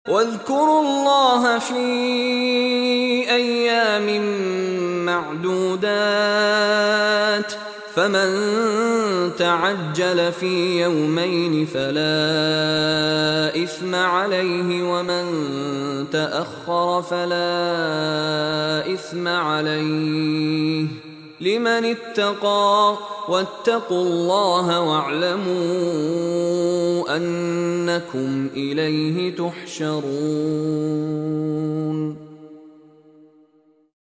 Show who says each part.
Speaker 1: واذكروا الله في أيام معدودات، فمن تعجل في يومين فلا إثم عليه، ومن تأخر فلا إثم عليه، لمن اتقى. واتقوا الله واعلموا أنكم إليه تحشرون.